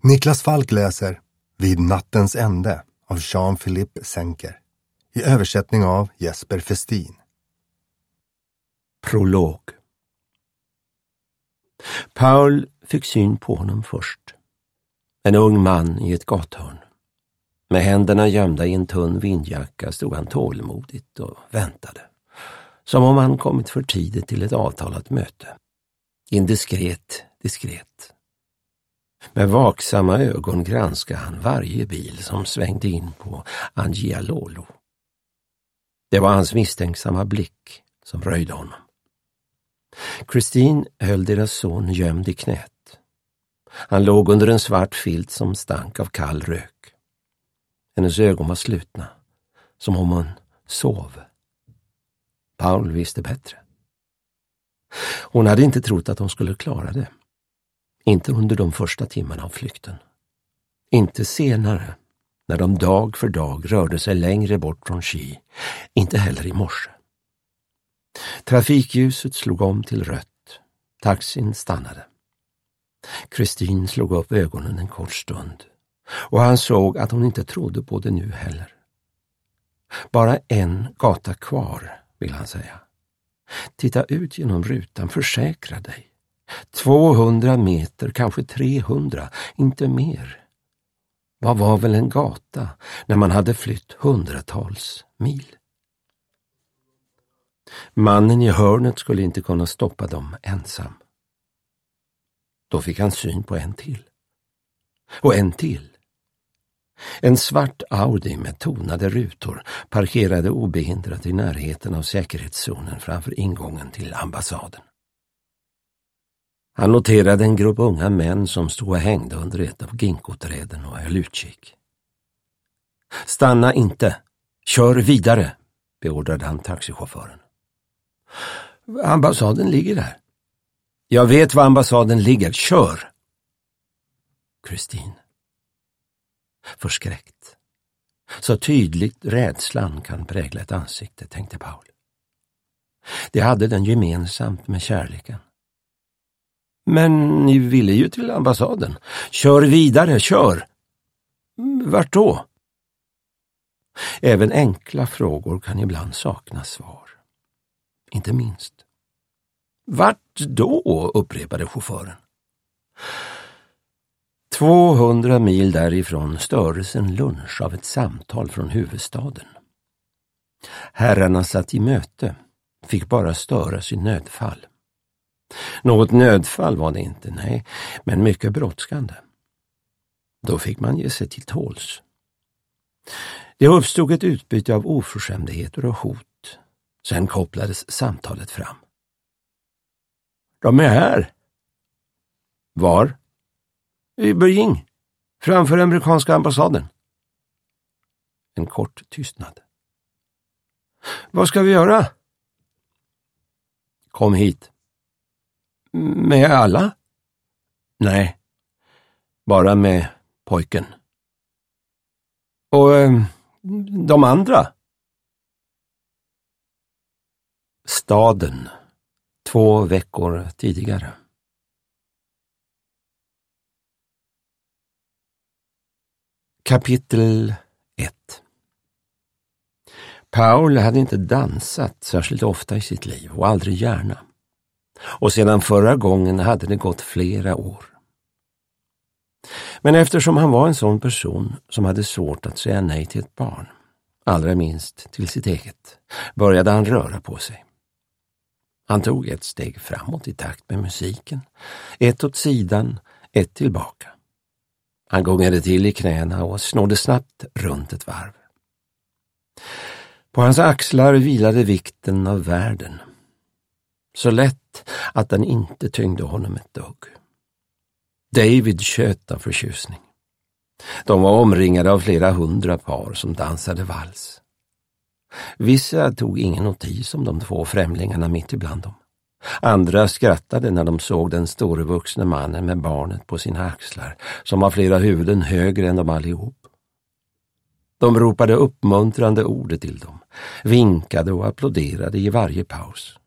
Niklas Falk läser Vid nattens ände av Jean-Philippe Senker i översättning av Jesper Festin. Prolog. Paul fick syn på honom först. En ung man i ett gathörn. Med händerna gömda i en tunn vindjacka stod han tålmodigt och väntade. Som om han kommit för tidigt till ett avtalat möte. Indiskret. Med vaksamma ögon granskade han varje bil som svängde in på Angialolo. Det var hans misstänksamma blick som röjde honom. Christine höll deras son gömd i knät. Han låg under en svart filt som stank av kall rök. Hennes ögon var slutna, som om hon sov. Paul visste bättre. Hon hade inte trott att hon skulle klara det. Inte under de första timmarna av flykten. Inte senare, när de dag för dag rörde sig längre bort från Ski. Inte heller i morse. Trafikljuset slog om till rött. Taxin stannade. Christine slog upp ögonen en kort stund. Och han såg att hon inte trodde på det nu heller. Bara en gata kvar, vill han säga. Titta ut genom rutan, försäkra dig. 200 meter, kanske 300, inte mer. Vad var väl en gata när man hade flytt hundratals mil? Mannen i hörnet skulle inte kunna stoppa dem ensam. Då fick han syn på en till. Och en till. En svart Audi med tonade rutor parkerade obehindrat i närheten av säkerhetszonen framför ingången till ambassaden. Han noterade en grupp unga män som stod och hängde under ett av ginkgoträden och höll utkik. Stanna inte, kör vidare, beordrade han taxichauffören. Ambassaden ligger där. Jag vet var ambassaden ligger, kör! Christine. Förskräckt. Så tydligt rädslan kan prägla ett ansikte, tänkte Paul. Det hade den gemensamt med kärleken. Men ni ville ju till ambassaden. Kör vidare, kör! Vart då? Även enkla frågor kan ibland sakna svar. Inte minst. Vart då? Upprepade chauffören. 200 mil därifrån stördes en lunch av ett samtal från huvudstaden. Herrarna satt i möte, fick bara störas i nödfall. Något nödfall var det inte, nej, men mycket brådskande. Då fick man ge sig till tåls. Det uppstod ett utbyte av oförskämdheter och hot. Sen kopplades samtalet fram. De är här. Var? I Beijing, framför amerikanska ambassaden. En kort tystnad. Vad ska vi göra? Kom hit. Med alla? Nej, bara med pojken. Och de andra? Staden, 2 veckor tidigare. Kapitel 1. Paul hade inte dansat särskilt ofta i sitt liv och aldrig gärna. Och sedan förra gången hade det gått flera år. Men eftersom han var en sån person som hade svårt att säga nej till ett barn, allra minst till sitt eget, började han röra på sig. Han tog ett steg framåt i takt med musiken, ett åt sidan, ett tillbaka. Han gångade till i knäna och snodde snabbt runt ett varv. På hans axlar vilade vikten av världen. Så lätt att den inte tyngde honom ett dugg. David tjöt av förtjusning. De var omringade av flera 100 par som dansade vals. Vissa tog ingen notis om de 2 främlingarna mitt ibland dem. Andra skrattade när de såg den storvuxne mannen med barnet på sina axlar, som var flera huvuden högre än de allihop. De ropade uppmuntrande ord till dem, vinkade och applåderade i varje paus.